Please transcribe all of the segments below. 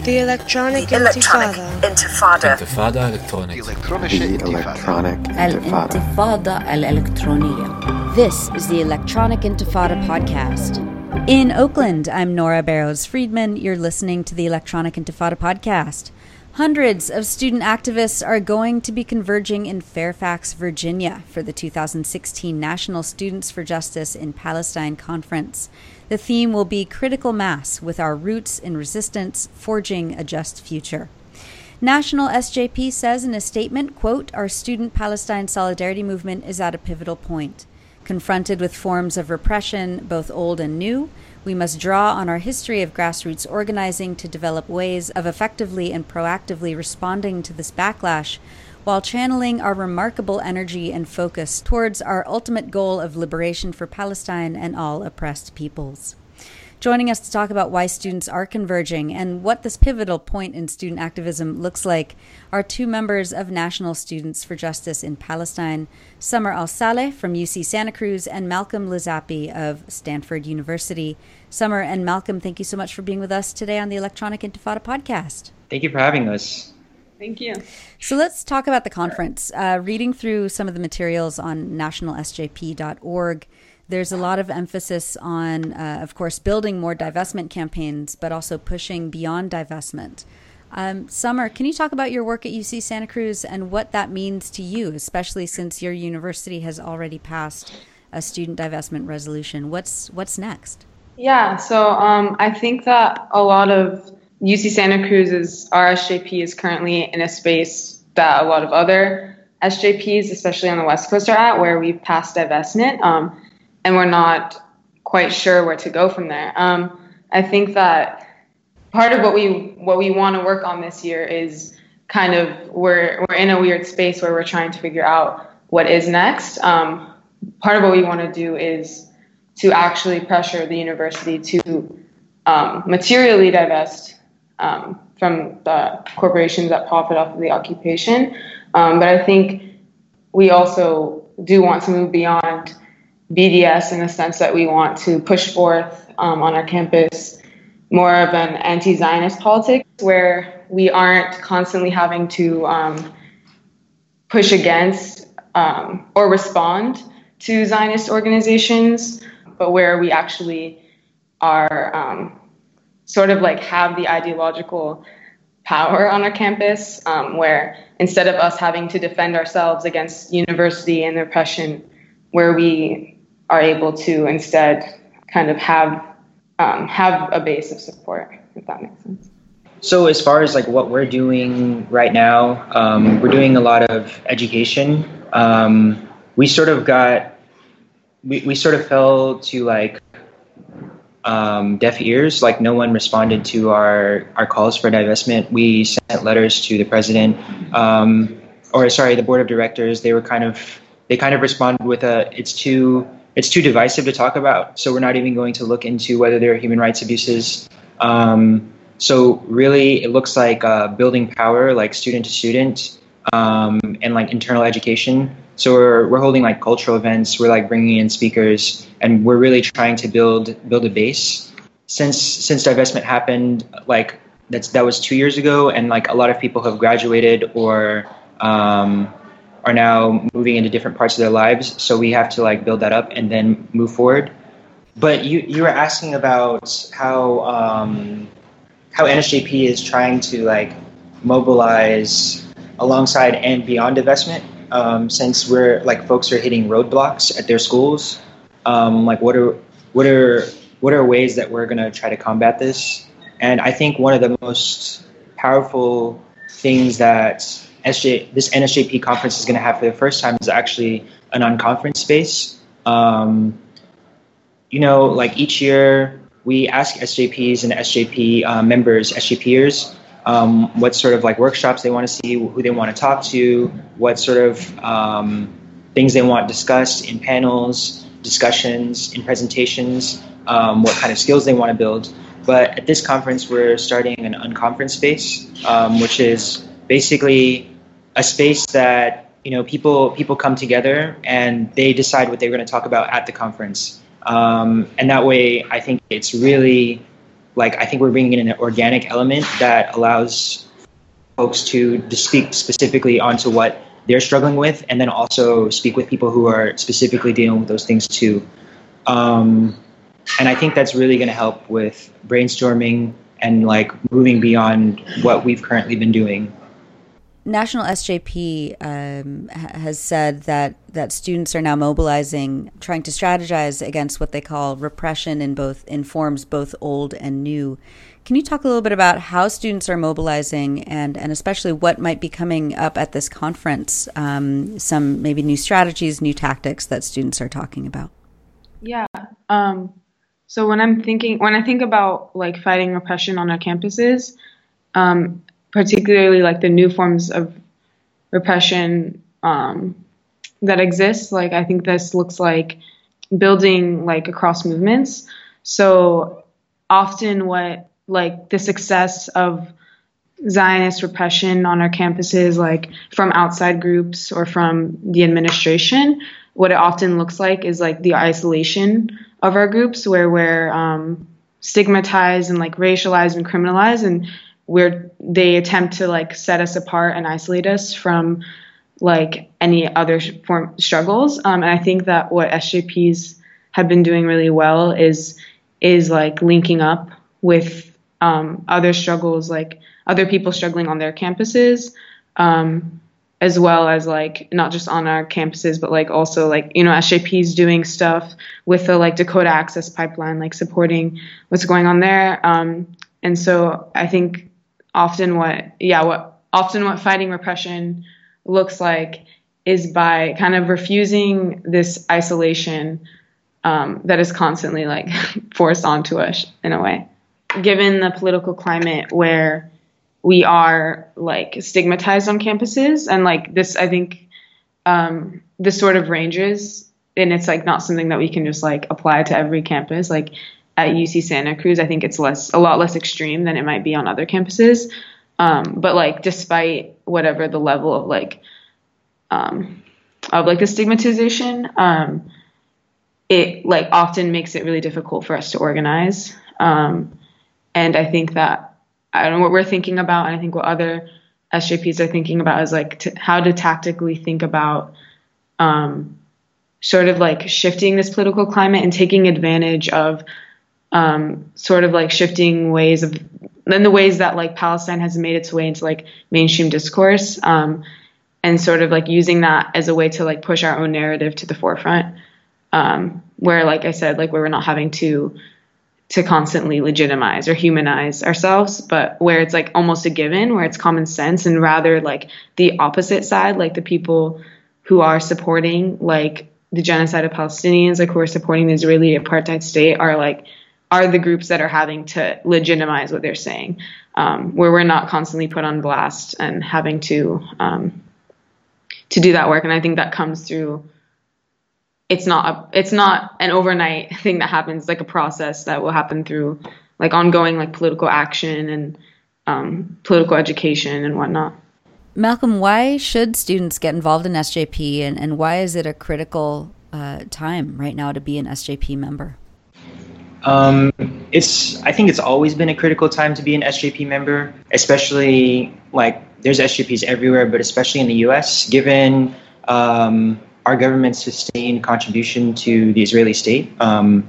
The Electronic Intifada. انتفاضة إلكترونية. الانتفاضة الإلكترونية. This is the Electronic Intifada podcast. In Oakland, I'm Nora Barrows Friedman. You're listening to the Electronic Intifada podcast. Hundreds of student activists are going to be converging in Fairfax, Virginia for the 2016 National Students for Justice in Palestine Conference. The theme will be Critical Mass, with our roots in resistance, forging a just future. National SJP says in a statement, quote, "Our student Palestine solidarity movement is at a pivotal point. Confronted with forms of repression, both old and new, we must draw on our history of grassroots organizing to develop ways of effectively and proactively responding to this backlash, while channeling our remarkable energy and focus towards our ultimate goal of liberation for Palestine and all oppressed peoples." Joining us to talk about why students are converging and what this pivotal point in student activism looks like are two members of National Students for Justice in Palestine, Summer Al-Saleh from UC Santa Cruz and Malcolm Lizapi of Stanford University. Summer and Malcolm, thank you so much for being with us today on the Electronic Intifada podcast. Thank you for having us. Thank you. So let's talk about the conference. Reading through some of the materials on nationalsjp.org, there's a lot of emphasis on, of course, building more divestment campaigns, but also pushing beyond divestment. Summer, can you talk about your work at UC Santa Cruz and what that means to you, especially since your university has already passed a student divestment resolution? What's next? Yeah, so I think that a lot of UC Santa Cruz's RSJP is currently in a space that a lot of other SJPs, especially on the West Coast, are at, where we've passed divestment. And we're not quite sure where to go from there. I think that part of what we want to work on this year is kind of we're in a weird space where we're trying to figure out what is next. Part of what we want to do is to actually pressure the university to materially divest from the corporations that profit off of the occupation. But I think we also do want to move beyond BDS in the sense that we want to push forth on our campus more of an anti-Zionist politics where we aren't constantly having to push against or respond to Zionist organizations, but where we actually are sort of like have the ideological power on our campus, where instead of us having to defend ourselves against university and oppression, where we are able to instead kind of have a base of support, if that makes sense. So as far as like what we're doing right now, we're doing a lot of education. We sort of fell to like deaf ears, like no one responded to our calls for divestment. We sent letters to the president, the board of directors. They kind of responded with it's too divisive to talk about, so we're not even going to look into whether there are human rights abuses. So really, it looks like building power, like student to student, and like internal education. So we're holding like cultural events. We're like bringing in speakers, and we're really trying to build a base. Since divestment happened, like that was 2 years ago, and like a lot of people have graduated or are now moving into different parts of their lives. So we have to like build that up and then move forward. But you were asking about how NSJP is trying to like mobilize alongside and beyond divestment, since we're like folks are hitting roadblocks at their schools. Like what are ways that we're gonna try to combat this? And I think one of the most powerful things that this NSJP conference is going to have for the first time is actually a non-conference space. Like each year we ask SJPs and SJP members, SJPers, what sort of like workshops they want to see, who they want to talk to, what sort of things they want discussed in panels, discussions, in presentations, what kind of skills they want to build. But at this conference, we're starting an unconference space, which is basically a space that people come together and they decide what they're going to talk about at the conference, and that way I think it's really like, I think we're bringing in an organic element that allows folks to speak specifically onto what they're struggling with, and then also speak with people who are specifically dealing with those things too. And I think that's really going to help with brainstorming and like moving beyond what we've currently been doing. National SJP has said that students are now mobilizing, trying to strategize against what they call repression in forms both old and new. Can you talk a little bit about how students are mobilizing and especially what might be coming up at this conference, some maybe new strategies, new tactics that students are talking about? Yeah. So when I think about like fighting repression on our campuses, particularly like the new forms of repression that exist, like I think this looks like building like across movements. So often what like the success of Zionist repression on our campuses, like from outside groups or from the administration, what it often looks like is like the isolation of our groups where we're stigmatized and like racialized and criminalized, and where they attempt to like set us apart and isolate us from like any other form struggles. And I think that what SJPs have been doing really well is like linking up with other struggles, like other people struggling on their campuses, as well as like not just on our campuses, but like also like, you know, SJPs doing stuff with the like Dakota Access Pipeline, like supporting what's going on there. And so I think often what fighting repression looks like is by kind of refusing this isolation that is constantly like forced onto us in a way. Given the political climate where we are like stigmatized on campuses, and like this, I think this sort of ranges, and it's like not something that we can just like apply to every campus. Like at UC Santa Cruz, I think it's a lot less extreme than it might be on other campuses. But like despite whatever the level of like the stigmatization, it like often makes it really difficult for us to organize. And I think that, I don't know what we're thinking about, and I think what other SJPs are thinking about is like how to tactically think about sort of like shifting this political climate and taking advantage of sort of like shifting ways of, and the ways that like Palestine has made its way into like mainstream discourse, and sort of like using that as a way to like push our own narrative to the forefront, where, like I said, like where we're not having to constantly legitimize or humanize ourselves, but where it's like almost a given, where it's common sense, and rather like the opposite side, like the people who are supporting like the genocide of Palestinians, like who are supporting the Israeli apartheid state, are the groups that are having to legitimize what they're saying, where we're not constantly put on blast and having to do that work. And I think that comes through. It's not an overnight thing that happens, like a process that will happen through like ongoing like political action and political education and whatnot. Malcolm, why should students get involved in SJP, and why is it a critical time right now to be an SJP member? I think it's always been a critical time to be an SJP member, especially like there's SJPs everywhere, but especially in the US, given our government's sustained contribution to the Israeli state. I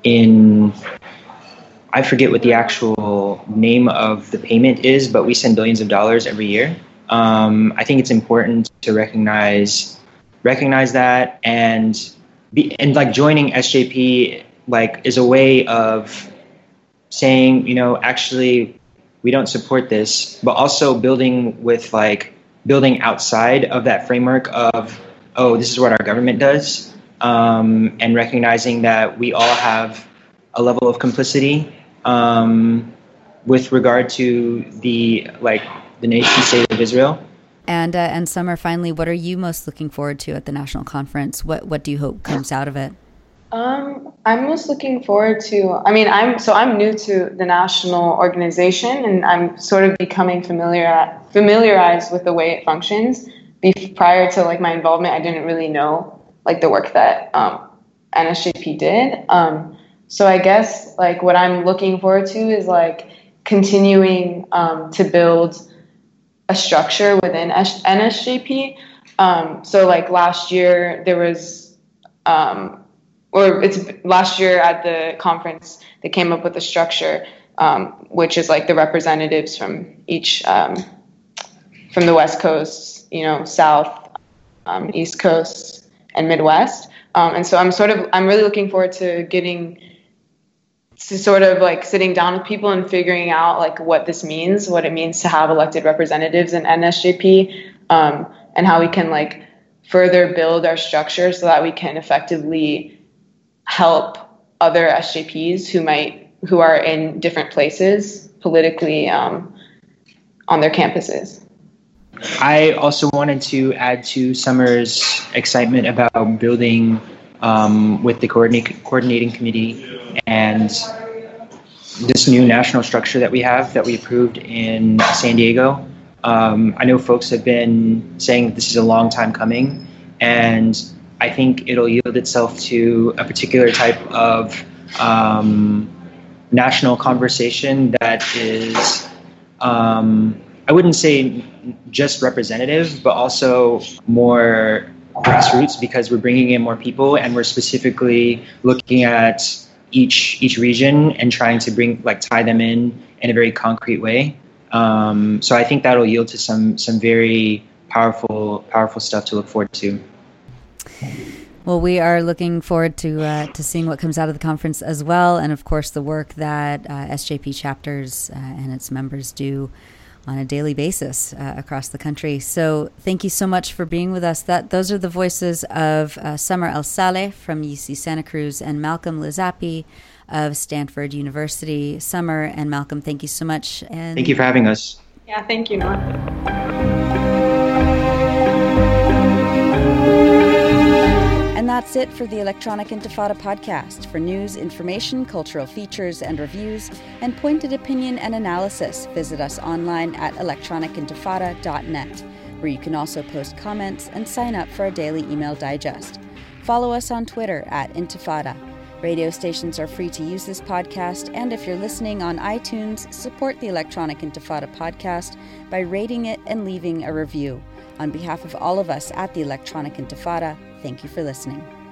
forget what the actual name of the payment is, but we send billions of dollars every year. I think it's important to recognize that, and like joining SJP like is a way of saying, you know, actually we don't support this, but also building outside of that framework of, oh, this is what our government does, and recognizing that we all have a level of complicity with regard to the nation state of Israel. And Summer, finally, what are you most looking forward to at the national conference? What do you hope comes out of it? I'm most looking forward to, I'm new to the national organization, and I'm sort of becoming familiarized with the way it functions. Prior to like my involvement, I didn't really know like the work that NSJP did. So I guess like what I'm looking forward to is like continuing to build a structure within NSJP. So like last year there was, last year at the conference, they came up with a structure, which is like the representatives from each, from the West Coast, South, East Coast, and Midwest. And so I'm really looking forward to sort of like sitting down with people and figuring out like what it means to have elected representatives in NSJP, and how we can like further build our structure so that we can effectively help other SJPs who are in different places politically on their campuses. I also wanted to add to Summer's excitement about building with the coordinating committee and this new national structure that we approved in San Diego. I know folks have been saying that this is a long time coming, and I think it'll yield itself to a particular type of national conversation that is, I wouldn't say just representative, but also more grassroots, because we're bringing in more people and we're specifically looking at each region and trying to tie them in a very concrete way. So I think that'll yield to some very powerful stuff to look forward to. Well, we are looking forward to seeing what comes out of the conference as well, and of course the work that SJP chapters and its members do on a daily basis across the country. So thank you so much for being with us. Those are the voices of Summer El-Saleh from UC Santa Cruz and Malcolm Lizapi of Stanford University. Summer and Malcolm, thank you so much. And thank you for having us. Yeah, thank you, Nora. And that's it for the Electronic Intifada podcast. For news, information, cultural features and reviews, and pointed opinion and analysis, visit us online at electronicintifada.net, where you can also post comments and sign up for our daily email digest. Follow us on Twitter at Intifada. Radio stations are free to use this podcast, and if you're listening on iTunes, support the Electronic Intifada podcast by rating it and leaving a review. On behalf of all of us at the Electronic Intifada, thank you for listening.